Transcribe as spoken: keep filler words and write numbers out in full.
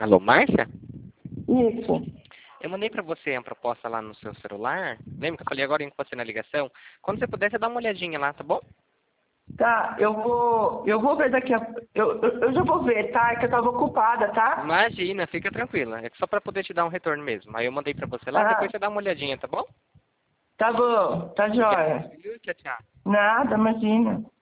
Alô, Márcia? Isso. Eu mandei pra você a proposta lá no seu celular. Lembra que eu falei agora com você na ligação? Quando você puder, você dá uma olhadinha lá, tá bom? Tá, eu vou. Eu vou ver daqui a. Eu, eu, eu já vou ver, tá? É que eu tava ocupada, tá? Imagina, fica tranquila. É só pra poder te dar um retorno mesmo. Aí eu mandei pra você lá, depois Ah, você dá uma olhadinha, tá bom? tá bom, tá Obrigado, jóia. viu? Tchau, tchau. Nada, imagina.